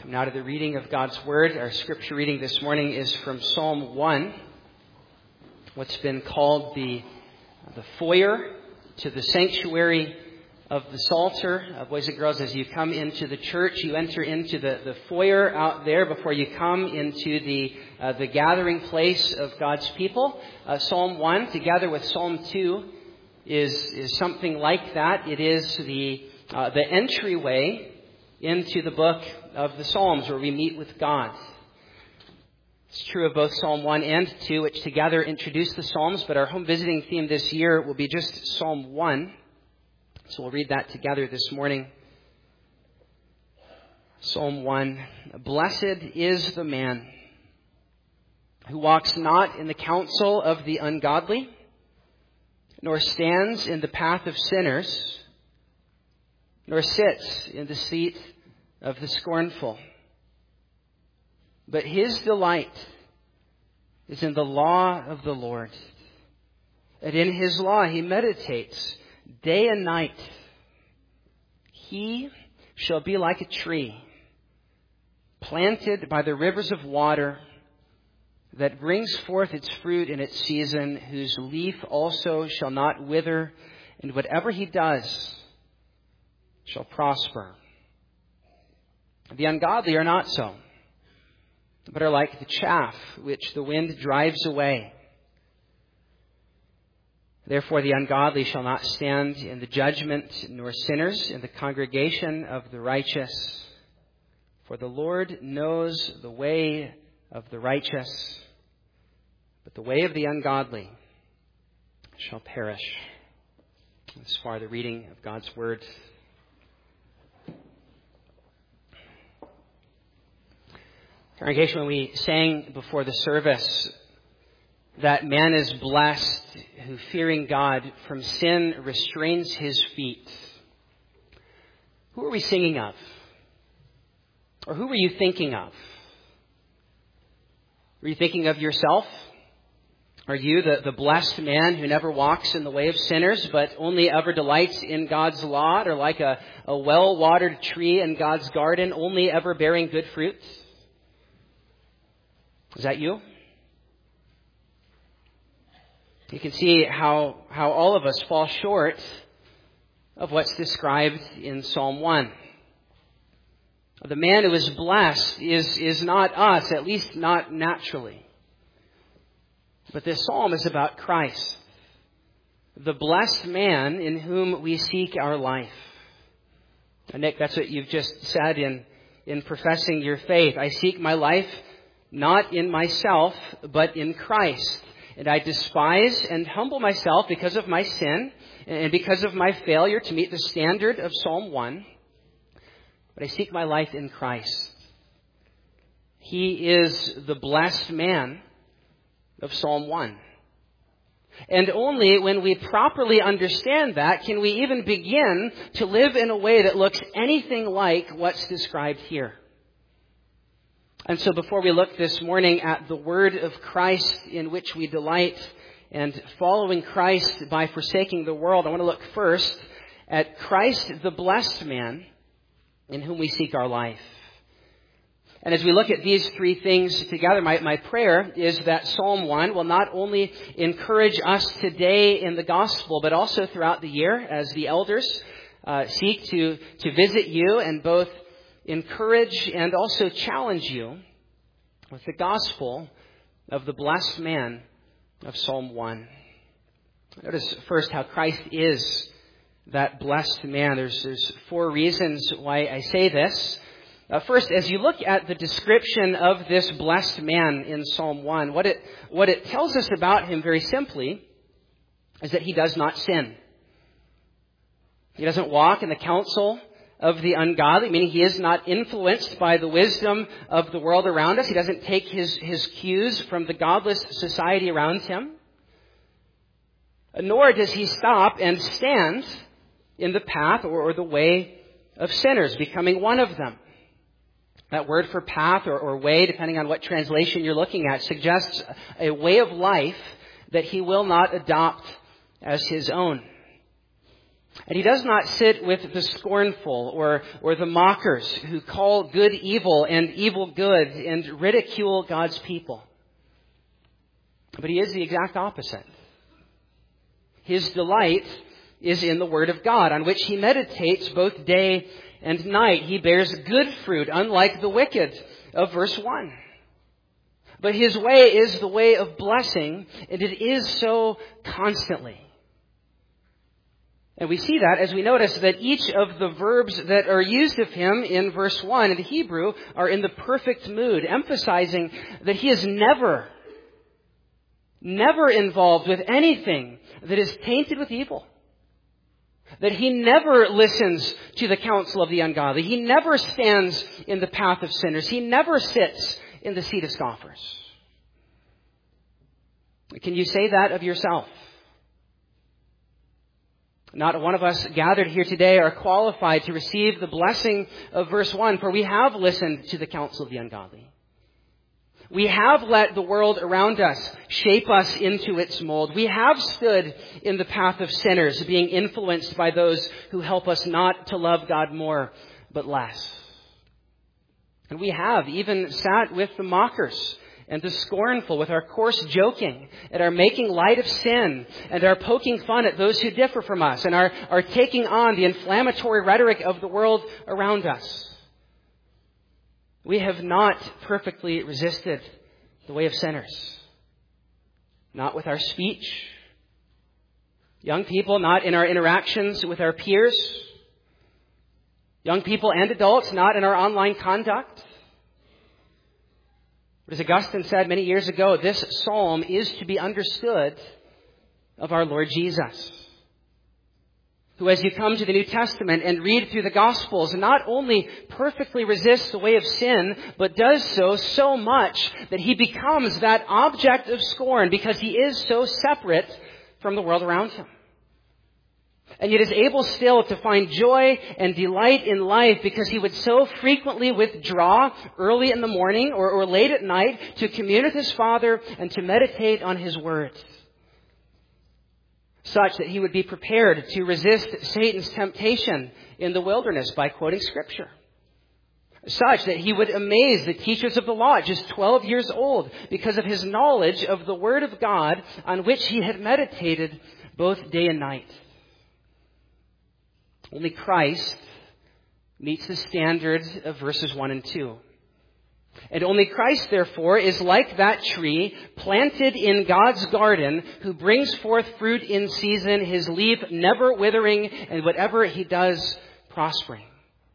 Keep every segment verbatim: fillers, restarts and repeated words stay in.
Now to the reading of God's Word. Our scripture reading this morning is from Psalm one, what's been called the, the foyer to the sanctuary of the Psalter. Uh, boys and girls, as you come into the church, you enter into the, the foyer out there before you come into the, uh, the gathering place of God's people. Uh, Psalm one, together with Psalm two, is, is something like that. It is the, uh, the entryway into the book of the Psalms, where we meet with God. It's true of both Psalm one and two, which together introduce the Psalms, but our home visiting theme this year will be just Psalm one. So we'll read that together this morning. Psalm one. Blessed is the man who walks not in the counsel of the ungodly, nor stands in the path of sinners, nor sits in the seat of the scornful. But his delight is in the law of the Lord, and in his law he meditates day and night. He shall be like a tree planted by the rivers of water, that brings forth its fruit in its season, whose leaf also shall not wither, and whatever he does shall prosper. The ungodly are not so, but are like the chaff which the wind drives away. Therefore the ungodly shall not stand in the judgment, nor sinners in the congregation of the righteous. For the Lord knows the way of the righteous, but the way of the ungodly shall perish. As far the reading of God's Word. Congregation, when we sang before the service that man is blessed who, fearing God, from sin restrains his feet, who are we singing of? Or who were you thinking of? Were you thinking of yourself? Are you the, the blessed man who never walks in the way of sinners, but only ever delights in God's law, or like a, a well-watered tree in God's garden, only ever bearing good fruit? Is that you? You can see how, how all of us fall short of what's described in Psalm one. The man who is blessed is, is not us, at least not naturally. But this psalm is about Christ, the blessed man in whom we seek our life. And Nick, that's what you've just said in, in professing your faith. I seek my life not in myself, but in Christ. And I despise and humble myself because of my sin and because of my failure to meet the standard of Psalm one. But I seek my life in Christ. He is the blessed man of Psalm one. And only when we properly understand that can we even begin to live in a way that looks anything like what's described here. And so before we look this morning at the word of Christ in which we delight and following Christ by forsaking the world, I want to look first at Christ, the blessed man, in whom we seek our life. And as we look at these three things together, my, my prayer is that Psalm one will not only encourage us today in the gospel, but also throughout the year as the elders uh, seek to, to visit you and both encourage and also challenge you with the gospel of the blessed man of Psalm one. Notice first how Christ is that blessed man. There's, there's four reasons why I say this. Uh, first, as you look at the description of this blessed man in Psalm one, what it, what it tells us about him very simply is that he does not sin. He doesn't walk in the counsel of the ungodly, meaning he is not influenced by the wisdom of the world around us. He doesn't take his, his cues from the godless society around him. Nor does he stop and stand in the path or, or the way of sinners, becoming one of them. That word for path or, or way, depending on what translation you're looking at, suggests a way of life that he will not adopt as his own. And he does not sit with the scornful or, or the mockers who call good evil and evil good and ridicule God's people. But he is the exact opposite. His delight is in the Word of God, on which he meditates both day and night. He bears good fruit, unlike the wicked of verse one. But his way is the way of blessing, and it is so constantly. And we see that as we notice that each of the verbs that are used of him in verse one in the Hebrew are in the perfect mood, emphasizing that he is never, never involved with anything that is tainted with evil. That he never listens to the counsel of the ungodly. He never stands in the path of sinners. He never sits in the seat of scoffers. Can you say that of yourself? Not one of us gathered here today are qualified to receive the blessing of verse one, for we have listened to the counsel of the ungodly. We have let the world around us shape us into its mold. We have stood in the path of sinners, being influenced by those who help us not to love God more, but less. And we have even sat with the mockers and the scornful, with our coarse joking and our making light of sin and our poking fun at those who differ from us and our, our taking on the inflammatory rhetoric of the world around us. We have not perfectly resisted the way of sinners. Not with our speech. Young people, not in our interactions with our peers. Young people and adults, not in our online conduct. But as Augustine said many years ago, this psalm is to be understood of our Lord Jesus, who, as you come to the New Testament and read through the Gospels, not only perfectly resists the way of sin, but does so so much that he becomes that object of scorn because he is so separate from the world around him. And yet is able still to find joy and delight in life because he would so frequently withdraw early in the morning or, or late at night to commune with his Father and to meditate on his word. Such that he would be prepared to resist Satan's temptation in the wilderness by quoting Scripture. Such that he would amaze the teachers of the law at just twelve years old because of his knowledge of the Word of God on which he had meditated both day and night. Only Christ meets the standards of verses one and two. And only Christ, therefore, is like that tree planted in God's garden who brings forth fruit in season, his leaf never withering, and whatever he does, prospering.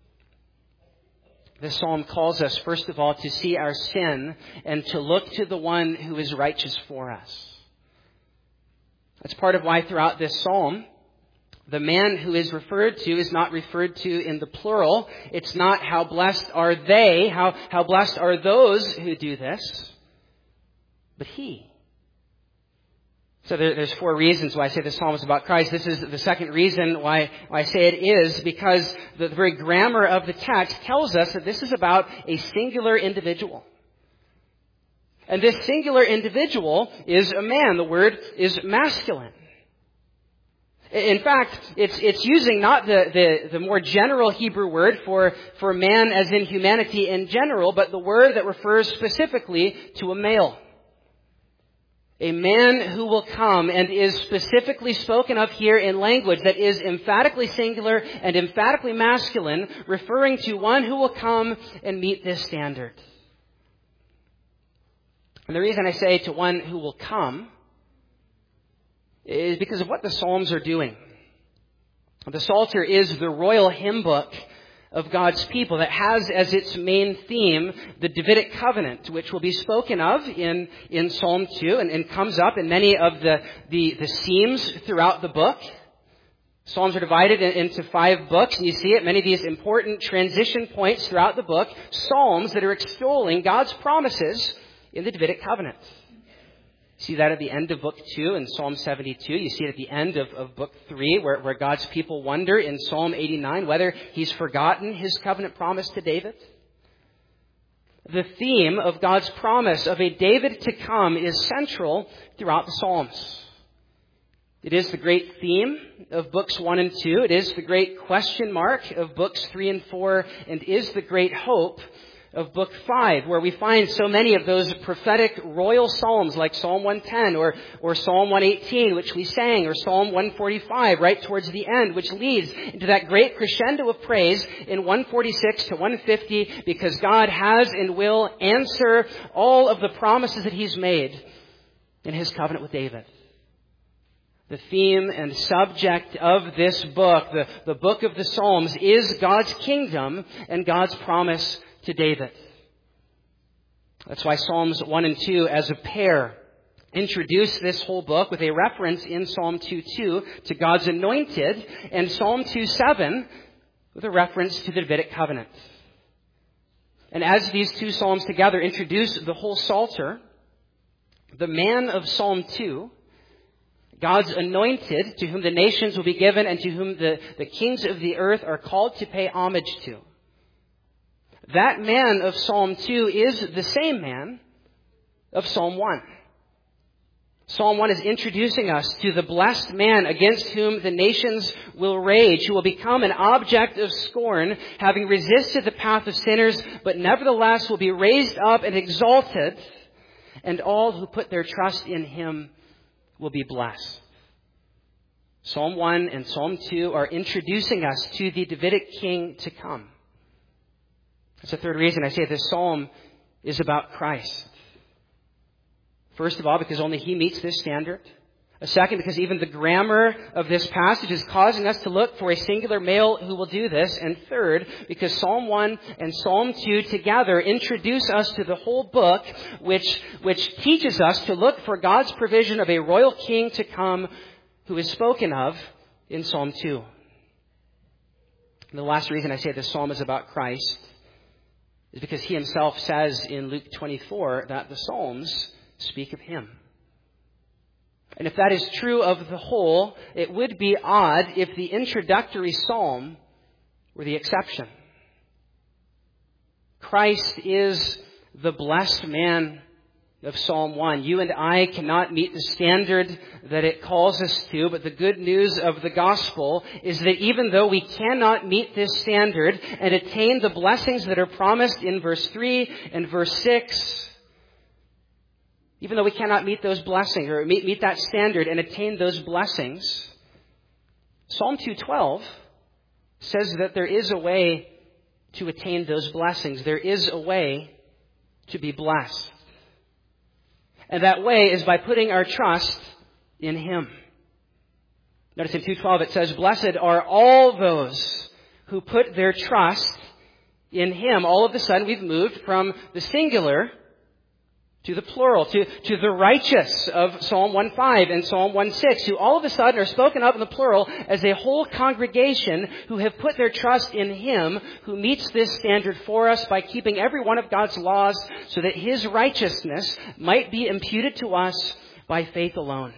This psalm calls us, first of all, to see our sin and to look to the one who is righteous for us. That's part of why throughout this psalm, the man who is referred to is not referred to in the plural. It's not how blessed are they, how, how blessed are those who do this, but he. So there, there's four reasons why I say this psalm is about Christ. This is the second reason why, why I say it is, because the very grammar of the text tells us that this is about a singular individual. And this singular individual is a man. The word is masculine. In fact, it's it's using not the, the, the more general Hebrew word for, for man as in humanity in general, but the word that refers specifically to a male. A man who will come and is specifically spoken of here in language that is emphatically singular and emphatically masculine, referring to one who will come and meet this standard. And the reason I say to one who will come is because of what the Psalms are doing. The Psalter is the royal hymn book of God's people that has as its main theme the Davidic covenant, which will be spoken of in, in Psalm two and, and comes up in many of the, the, the themes throughout the book. Psalms are divided in, into five books, and you see it, many of these important transition points throughout the book, Psalms that are extolling God's promises in the Davidic covenant. You see that at the end of book two in Psalm seventy-two. You see it at the end of, of book three where, where God's people wonder in Psalm eighty-nine whether he's forgotten his covenant promise to David. The theme of God's promise of a David to come is central throughout the Psalms. It is the great theme of books one and two. It is the great question mark of books three and four, and is the great hope of book five, where we find so many of those prophetic royal psalms like Psalm one ten or, or Psalm one eighteen, which we sang, or Psalm one forty-five right towards the end, which leads into that great crescendo of praise in one forty-six to one fifty, because God has and will answer all of the promises that He's made in His covenant with David. The theme and subject of this book, the, the book of the Psalms, is God's kingdom and God's promise to David. That's why Psalms one and two, as a pair, introduce this whole book with a reference in Psalm two two to God's anointed, and Psalm two seven with a reference to the Davidic covenant. And as these two psalms together introduce the whole Psalter, the man of Psalm two, God's anointed, to whom the nations will be given and to whom the, the kings of the earth are called to pay homage to. That man of Psalm two is the same man of Psalm one. Psalm one is introducing us to the blessed man against whom the nations will rage, who will become an object of scorn, having resisted the path of sinners, but nevertheless will be raised up and exalted, and all who put their trust in him will be blessed. Psalm one and Psalm two are introducing us to the Davidic king to come. That's the third reason I say this psalm is about Christ. First of all, because only He meets this standard. A second, because even the grammar of this passage is causing us to look for a singular male who will do this. And third, because Psalm one and Psalm two together introduce us to the whole book, which, which teaches us to look for God's provision of a royal king to come, who is spoken of in Psalm two. And the last reason I say this psalm is about Christ is because He Himself says in Luke twenty-four that the Psalms speak of Him. And if that is true of the whole, it would be odd if the introductory psalm were the exception. Christ is the blessed man of Psalm one. You and I cannot meet the standard that it calls us to, but the good news of the gospel is that even though we cannot meet this standard and attain the blessings that are promised in verse three and verse six, even though we cannot meet those blessings or meet, meet that standard and attain those blessings, Psalm two twelve says that there is a way to attain those blessings. There is a way to be blessed. And that way is by putting our trust in Him. Notice in two twelve it says, "Blessed are all those who put their trust in Him." All of a sudden we've moved from the singular to the plural, to, to the righteous of Psalm one five and Psalm one six, who all of a sudden are spoken of in the plural as a whole congregation who have put their trust in Him, who meets this standard for us by keeping every one of God's laws so that His righteousness might be imputed to us by faith alone.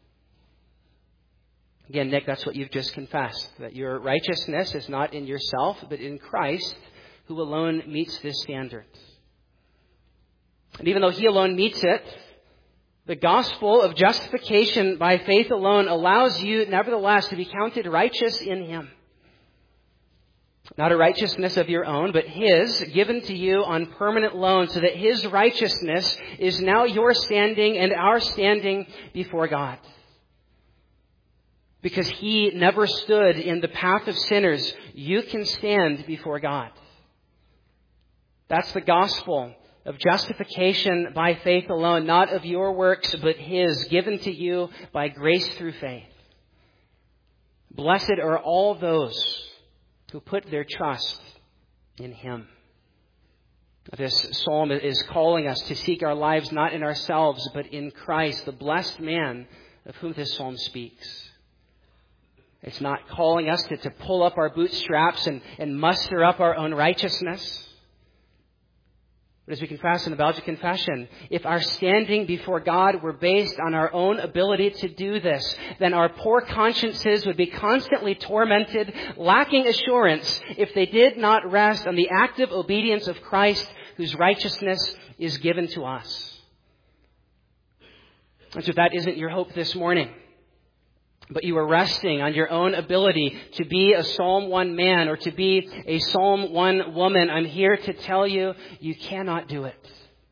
Again, Nick, that's what you've just confessed, that your righteousness is not in yourself, but in Christ, who alone meets this standard. And even though He alone meets it, the gospel of justification by faith alone allows you, nevertheless, to be counted righteous in Him. Not a righteousness of your own, but His, given to you on permanent loan, so that His righteousness is now your standing and our standing before God. Because He never stood in the path of sinners, you can stand before God. That's the gospel of justification by faith alone, not of your works, but His, given to you by grace through faith. Blessed are all those who put their trust in Him. This psalm is calling us to seek our lives not in ourselves, but in Christ, the blessed man of whom this psalm speaks. It's not calling us to, to pull up our bootstraps and, and muster up our own righteousness. But as we confess in the Belgian Confession, if our standing before God were based on our own ability to do this, then our poor consciences would be constantly tormented, lacking assurance, if they did not rest on the active obedience of Christ, whose righteousness is given to us. And so if that isn't your hope this morning, but you are resting on your own ability to be a Psalm one man or to be a Psalm one woman, I'm here to tell you, you cannot do it.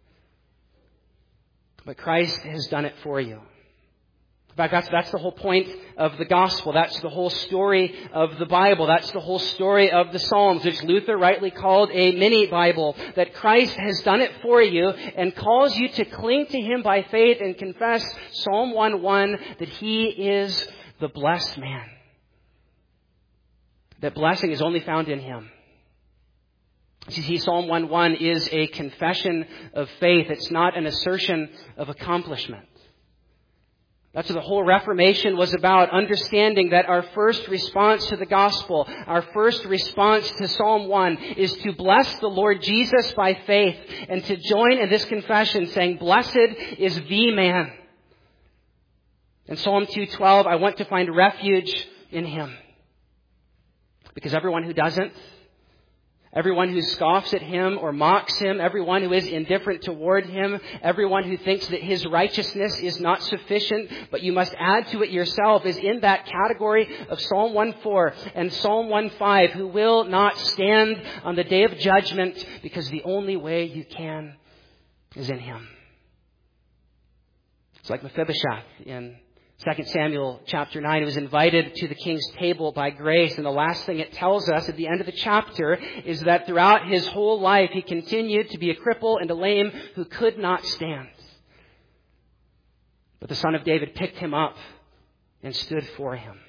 But Christ has done it for you. In fact, that's, that's the whole point of the gospel. That's the whole story of the Bible. That's the whole story of the Psalms, which Luther rightly called a mini Bible. That Christ has done it for you and calls you to cling to Him by faith and confess Psalm one one that He is the blessed man. That blessing is only found in Him. You see, Psalm one one is a confession of faith. It's not an assertion of accomplishment. That's what the whole Reformation was about, understanding that our first response to the gospel, our first response to Psalm one is to bless the Lord Jesus by faith and to join in this confession saying, blessed is the man. In Psalm two twelve, I want to find refuge in Him. Because everyone who doesn't, everyone who scoffs at Him or mocks Him, everyone who is indifferent toward Him, everyone who thinks that His righteousness is not sufficient, but you must add to it yourself, is in that category of Psalm one four and Psalm one five, who will not stand on the day of judgment because the only way you can is in Him. It's like Mephibosheth in Second Samuel chapter nine. He was invited to the king's table by grace. And the last thing it tells us at the end of the chapter is that throughout his whole life, he continued to be a cripple and a lame who could not stand. But the Son of David picked him up and stood for him.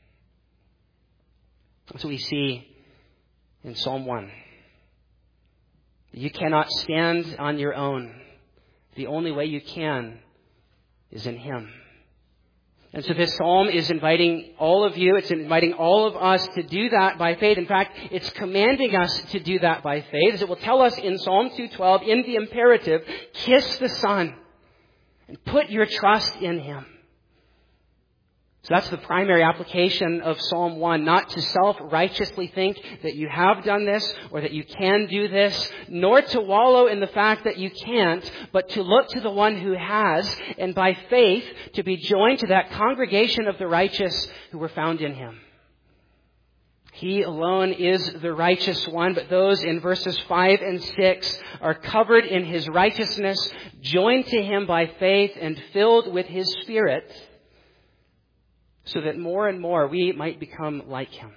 That's what we see in Psalm one. You cannot stand on your own. The only way you can is in Him. And so this psalm is inviting all of you, it's inviting all of us to do that by faith. In fact, it's commanding us to do that by faith. As it will tell us in Psalm two twelve, in the imperative, kiss the Son and put your trust in Him. So that's the primary application of Psalm one, not to self-righteously think that you have done this or that you can do this, nor to wallow in the fact that you can't, but to look to the one who has, and by faith to be joined to that congregation of the righteous who were found in Him. He alone is the righteous one, but those in verses five and six are covered in His righteousness, joined to Him by faith, and filled with His Spirit, so that more and more we might become like Him.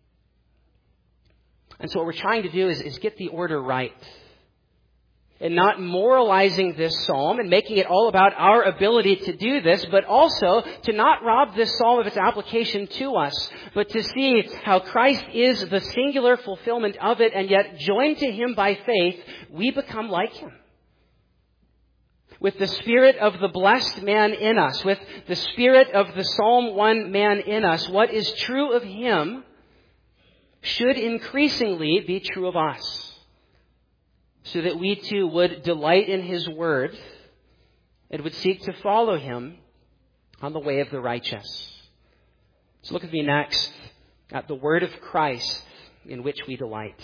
And so what we're trying to do is, is get the order right. And not moralizing this psalm and making it all about our ability to do this, but also to not rob this psalm of its application to us, but to see how Christ is the singular fulfillment of it, and yet joined to Him by faith, we become like Him. With the spirit of the blessed man in us, with the spirit of the Psalm one man in us, what is true of Him should increasingly be true of us, so that we too would delight in His word and would seek to follow Him on the way of the righteous. So look with me next at the word of Christ in which we delight.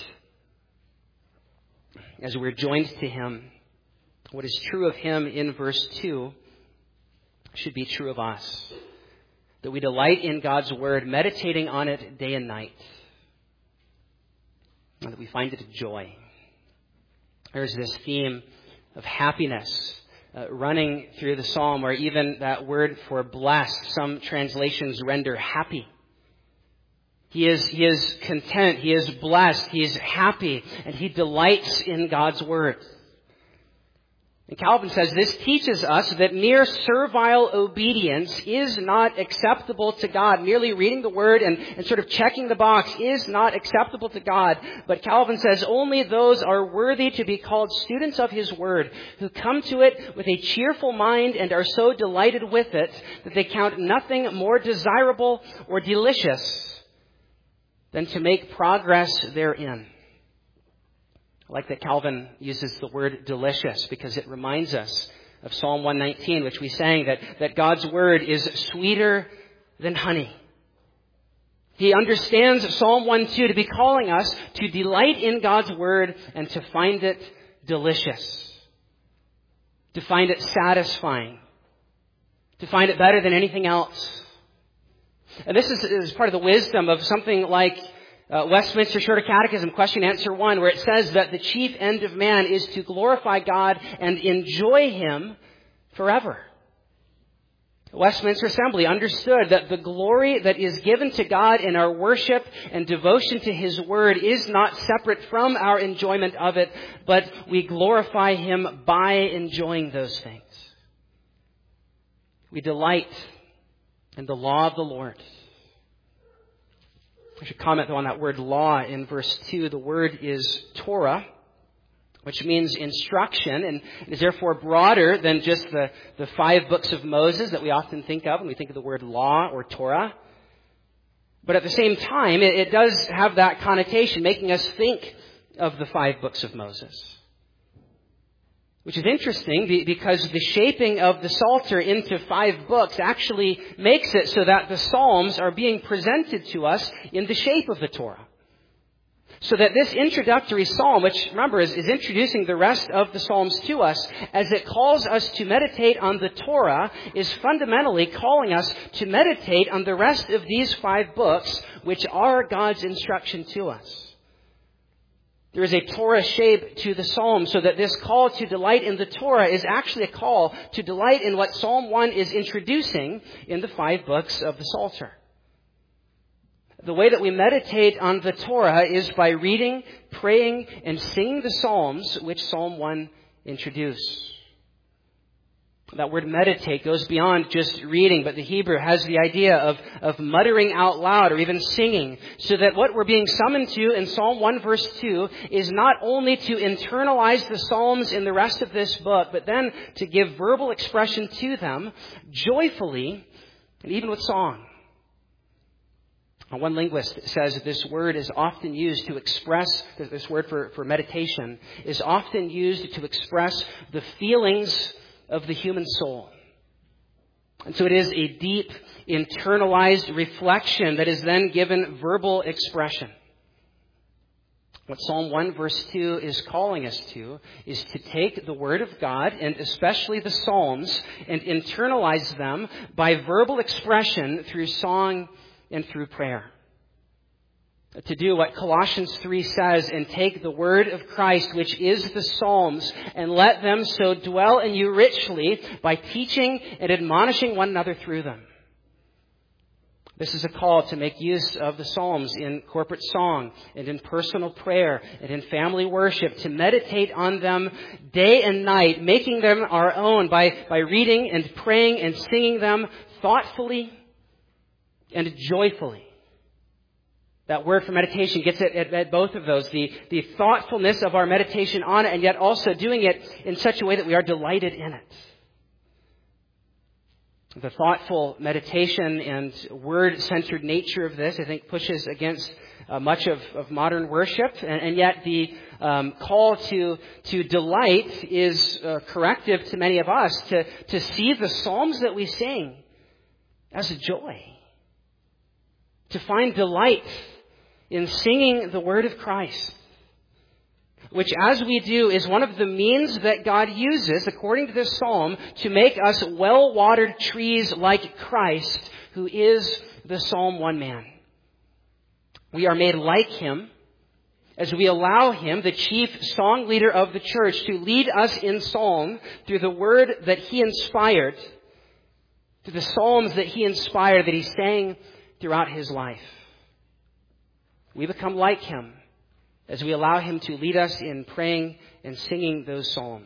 As we're joined to Him, what is true of Him in verse two should be true of us. That we delight in God's word, meditating on it day and night. And that we find it a joy. There's this theme of happiness uh, running through the psalm, where even that word for blessed, some translations render happy. He is, he is content, he is blessed, he is happy, and he delights in God's word. And Calvin says this teaches us that mere servile obedience is not acceptable to God. Merely reading the word and, and sort of checking the box is not acceptable to God. But Calvin says only those are worthy to be called students of His word, who come to it with a cheerful mind and are so delighted with it that they count nothing more desirable or delicious than to make progress therein. I like that Calvin uses the word delicious, because it reminds us of Psalm one nineteen, which we sang, that, that God's word is sweeter than honey. He understands Psalm one two to be calling us to delight in God's word and to find it delicious, to find it satisfying, to find it better than anything else. And this is, is part of the wisdom of something like uh, Westminster Shorter Catechism, question answer one, where it says that the chief end of man is to glorify God and enjoy Him forever. The Westminster Assembly understood that the glory that is given to God in our worship and devotion to His Word is not separate from our enjoyment of it, but we glorify Him by enjoying those things. We delight in the law of the Lord. I should comment though on that word law in verse two. The word is Torah, which means instruction, and is therefore broader than just the, the five books of Moses that we often think of when we think of the word law or Torah. But at the same time, it, it does have that connotation, making us think of the five books of Moses. Which is interesting because the shaping of the Psalter into five books actually makes it so that the Psalms are being presented to us in the shape of the Torah. So that this introductory psalm, which remember is, is introducing the rest of the Psalms to us, as it calls us to meditate on the Torah, is fundamentally calling us to meditate on the rest of these five books, which are God's instruction to us. There is a Torah shape to the Psalm, so that this call to delight in the Torah is actually a call to delight in what Psalm one is introducing in the five books of the Psalter. The way that we meditate on the Torah is by reading, praying, and singing the Psalms which Psalm one introduces. That word meditate goes beyond just reading, but the Hebrew has the idea of, of muttering out loud or even singing, so that what we're being summoned to in Psalm one verse two is not only to internalize the Psalms in the rest of this book, but then to give verbal expression to them joyfully and even with song. One linguist says that this word is often used to express, this word for, for meditation, is often used to express the feelings of the human soul. And so it is a deep, internalized reflection that is then given verbal expression. What Psalm one verse two is calling us to is to take the Word of God, and especially the Psalms, and internalize them by verbal expression through song and through prayer. To do what Colossians three says, and take the word of Christ, which is the Psalms, and let them so dwell in you richly by teaching and admonishing one another through them. This is a call to make use of the Psalms in corporate song and in personal prayer and in family worship, to meditate on them day and night, making them our own by, by reading and praying and singing them thoughtfully and joyfully. That word for meditation gets at, at, at both of those, the, the thoughtfulness of our meditation on it, and yet also doing it in such a way that we are delighted in it. The thoughtful meditation and word-centered nature of this, I think, pushes against uh, much of, of modern worship, and, and yet the um, call to to delight is uh, corrective to many of us, to, to see the Psalms that we sing as a joy. To find delight in singing the word of Christ, which as we do is one of the means that God uses, according to this psalm, to make us well-watered trees like Christ, who is the Psalm one man. We are made like Him as we allow Him, the chief song leader of the church, to lead us in psalm through the word that He inspired, through the psalms that He inspired, that He sang throughout His life. We become like Him as we allow Him to lead us in praying and singing those psalms.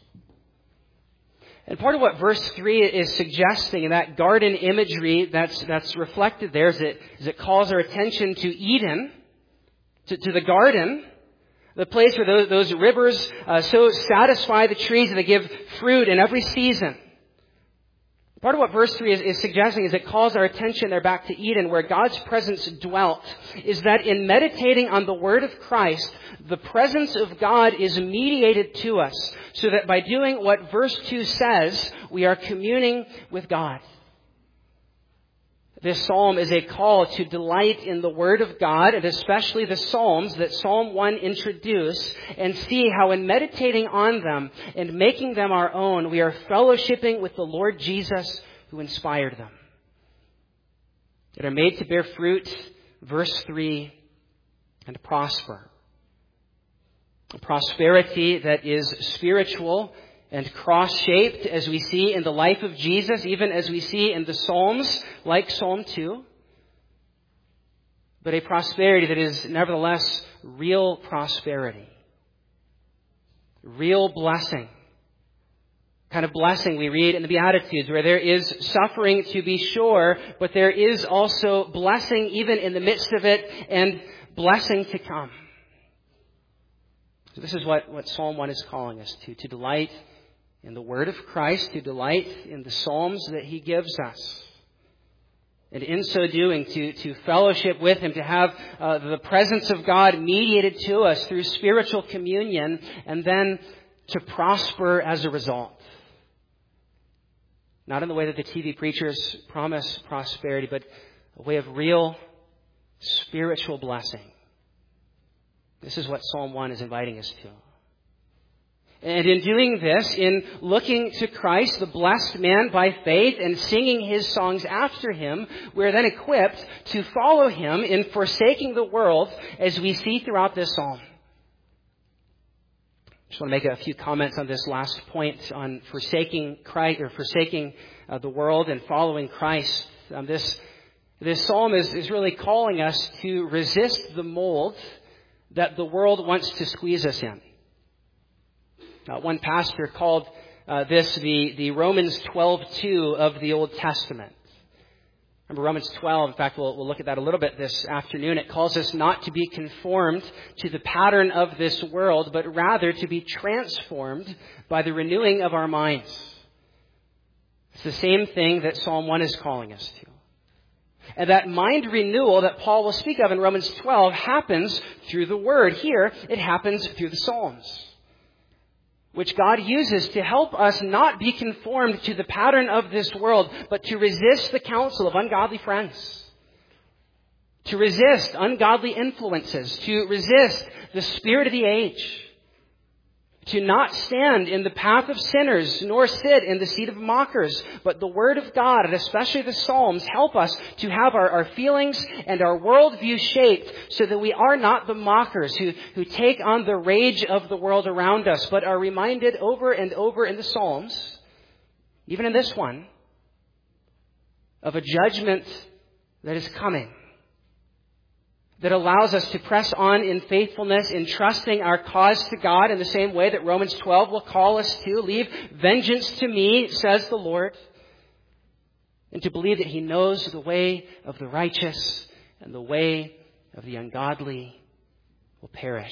And part of what verse three is suggesting, in that garden imagery that's that's reflected there, is it, is it calls our attention to Eden, to, to the garden, the place where those, those rivers uh, so satisfy the trees that they give fruit in every season. Part of what verse three is, is suggesting is it calls our attention there back to Eden, where God's presence dwelt, is that in meditating on the Word of Christ, the presence of God is mediated to us, so that by doing what verse two says, we are communing with God. This psalm is a call to delight in the Word of God, and especially the Psalms that Psalm one introduced, and see how in meditating on them and making them our own, we are fellowshipping with the Lord Jesus who inspired them. that are made to bear fruit, verse three, and prosper. A prosperity that is spiritual and cross-shaped, as we see in the life of Jesus, even as we see in the Psalms, like Psalm two. But a prosperity that is nevertheless real prosperity. Real blessing. Kind of blessing we read in the Beatitudes, where there is suffering to be sure, but there is also blessing even in the midst of it, and blessing to come. So this is what, what Psalm one is calling us to, to delight in the Word of Christ, to delight in the Psalms that He gives us. And in so doing, to, to fellowship with Him, to have uh, the presence of God mediated to us through spiritual communion, and then to prosper as a result. Not in the way that the T V preachers promise prosperity, but a way of real spiritual blessing. This is what Psalm one is inviting us to. And in doing this, in looking to Christ, the blessed man by faith, and singing His songs after Him, we're then equipped to follow Him in forsaking the world, as we see throughout this psalm. I just want to make a few comments on this last point on forsaking Christ, or forsaking uh, the world and following Christ. Um, this this psalm is, is really calling us to resist the mold that the world wants to squeeze us in. Uh, one pastor called uh, this the, the Romans twelve two of the Old Testament. Remember Romans twelve, in fact, we'll, we'll look at that a little bit this afternoon. It calls us not to be conformed to the pattern of this world, but rather to be transformed by the renewing of our minds. It's the same thing that Psalm one is calling us to. And that mind renewal that Paul will speak of in Romans twelve happens through the Word. Here, it happens through the Psalms, which God uses to help us not be conformed to the pattern of this world, but to resist the counsel of ungodly friends, to resist ungodly influences, to resist the spirit of the age, to not stand in the path of sinners, nor sit in the seat of mockers. But the Word of God, and especially the Psalms, help us to have our, our feelings and our worldview shaped so that we are not the mockers who, who take on the rage of the world around us, but are reminded over and over in the Psalms, even in this one, of a judgment that is coming, that allows us to press on in faithfulness, in trusting our cause to God in the same way that Romans twelve will call us to. Leave vengeance to me, says the Lord. And to believe that He knows the way of the righteous, and the way of the ungodly will perish.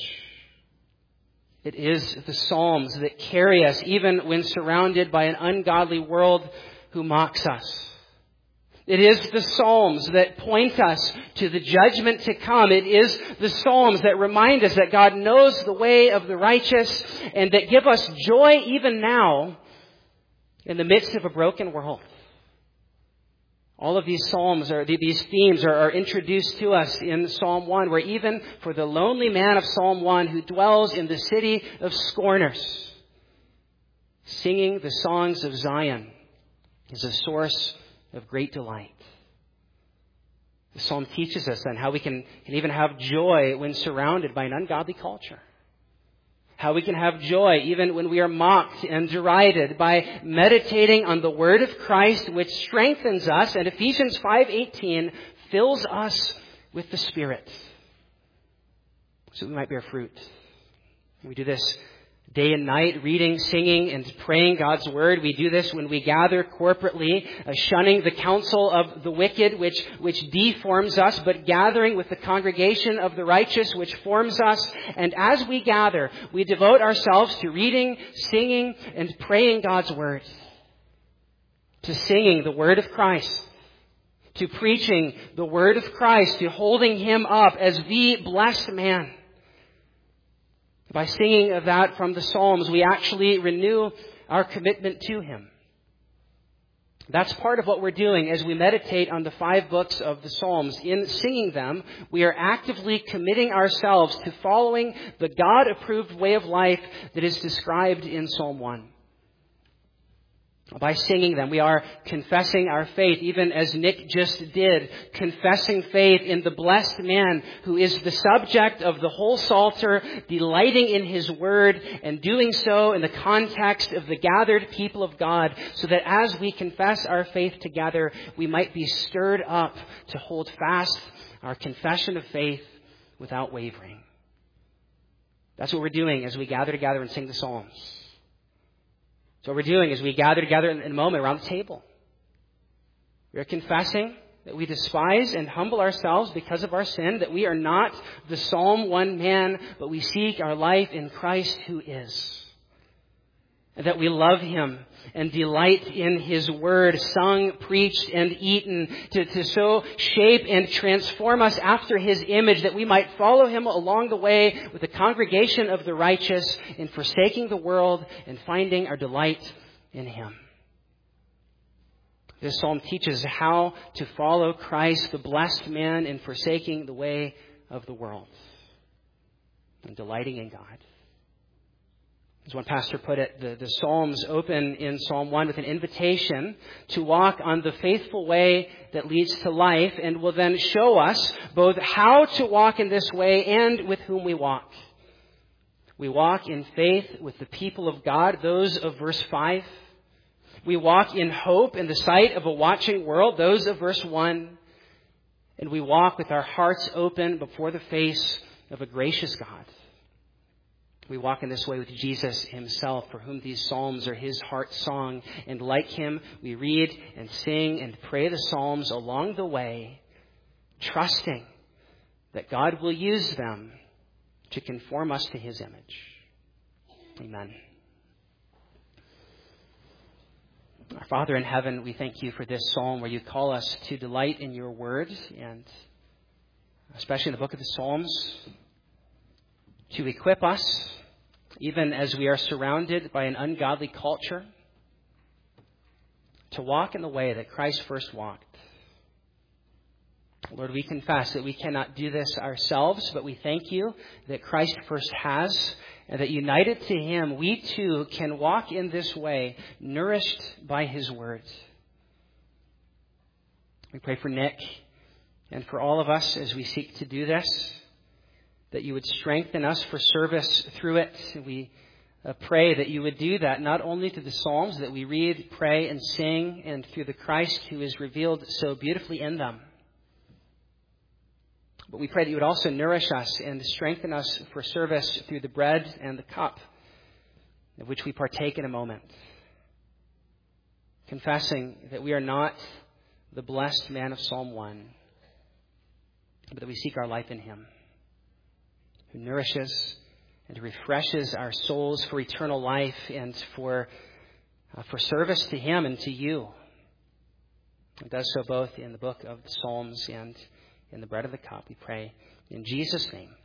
It is the Psalms that carry us even when surrounded by an ungodly world who mocks us. It is the Psalms that point us to the judgment to come. It is the Psalms that remind us that God knows the way of the righteous, and that give us joy even now in the midst of a broken world. All of these Psalms, are these themes are, are introduced to us in Psalm one, where even for the lonely man of Psalm one who dwells in the city of scorners, singing the songs of Zion is a source of great delight. The psalm teaches us then how we can, can even have joy when surrounded by an ungodly culture. How we can have joy even when we are mocked and derided, by meditating on the Word of Christ, which strengthens us, and Ephesians five eighteen fills us with the Spirit, so we might bear fruit. We do this day and night, reading, singing, and praying God's Word. We do this when we gather corporately, uh, shunning the counsel of the wicked, which, which deforms us, but gathering with the congregation of the righteous, which forms us. And as we gather, we devote ourselves to reading, singing, and praying God's Word, to singing the Word of Christ, to preaching the Word of Christ, to holding Him up as the blessed man. By singing of that from the Psalms, we actually renew our commitment to Him. That's part of what we're doing as we meditate on the five books of the Psalms. In singing them, we are actively committing ourselves to following the God-approved way of life that is described in Psalm one. By singing them, we are confessing our faith, even as Nick just did, confessing faith in the blessed man who is the subject of the whole Psalter, delighting in his word, and doing so in the context of the gathered people of God, so that as we confess our faith together, we might be stirred up to hold fast our confession of faith without wavering. That's what we're doing as we gather together and sing the Psalms. So what we're doing is we gather together in a moment around the table. We are confessing that we despise and humble ourselves because of our sin, that we are not the Psalm one man, but we seek our life in Christ who is. And that we love him and delight in his word, sung, preached, and eaten, to, to so shape and transform us after his image, that we might follow him along the way with the congregation of the righteous in forsaking the world and finding our delight in him. This psalm teaches how to follow Christ, the blessed man, in forsaking the way of the world and delighting in God. As one pastor put it, the, the Psalms open in Psalm one with an invitation to walk on the faithful way that leads to life, and will then show us both how to walk in this way and with whom we walk. We walk in faith with the people of God, those of verse five. We walk in hope in the sight of a watching world, those of verse one. And we walk with our hearts open before the face of a gracious God. We walk in this way with Jesus himself, for whom these psalms are his heart song. And like him, we read and sing and pray the psalms along the way, trusting that God will use them to conform us to his image. Amen. Our Father in heaven, we thank you for this psalm where you call us to delight in your word, and especially in the book of the Psalms, to equip us, even as we are surrounded by an ungodly culture, to walk in the way that Christ first walked. Lord, we confess that we cannot do this ourselves, but we thank you that Christ first has, and that united to him, we too can walk in this way, nourished by his words. We pray for Nick and for all of us as we seek to do this, that you would strengthen us for service through it. We uh, pray that you would do that not only through the Psalms that we read, pray, and sing, and through the Christ who is revealed so beautifully in them. But we pray that you would also nourish us and strengthen us for service through the bread and the cup, of which we partake in a moment, confessing that we are not the blessed man of Psalm one, but that we seek our life in him, who nourishes and refreshes our souls for eternal life and for uh, for service to him and to you. It does so both in the book of the Psalms and in the bread of the cup. We pray in Jesus' name.